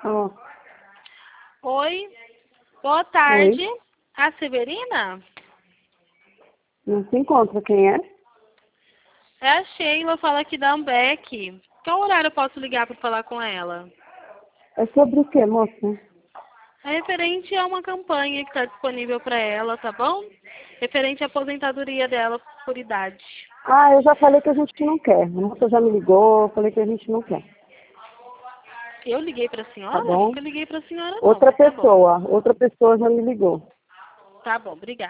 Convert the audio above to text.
Ó, Oi, boa oi. tarde. A Severina? Não se encontra quem é? É a Sheila, fala aqui da Ambeck. Qual horário eu posso ligar para falar com ela? É sobre o quê, moça? É referente a uma campanha que está disponível para ela, tá bom? Referente à aposentadoria dela por idade. Ah, eu já falei que a gente não quer. A moça já me ligou, falei que a gente não quer. Eu liguei para a Tá senhora? bom? Nunca liguei para a senhora não, Outra mas tá bom. pessoa já me ligou. Tá bom, obrigada.